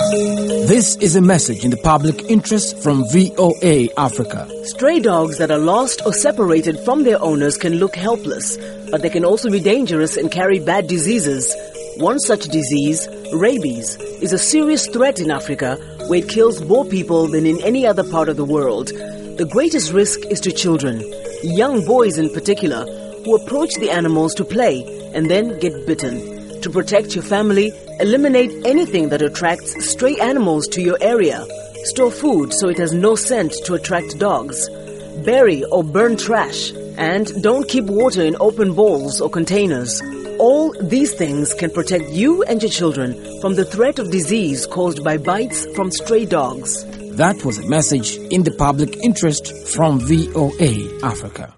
This is a message in the public interest from VOA Africa. Stray dogs that are lost or separated from their owners can look helpless, but they can also be dangerous and carry bad diseases. One such disease, rabies, is a serious threat in Africa where it kills more people than in any other part of the world. The greatest risk is to children, young boys in particular, who approach the animals to play and then get bitten. To protect your family, eliminate anything that attracts stray animals to your area. Store food so it has no scent to attract dogs. Bury or burn trash. And don't keep water in open bowls or containers. All these things can protect you and your children from the threat of disease caused by bites from stray dogs. That was a message in the public interest from VOA Africa.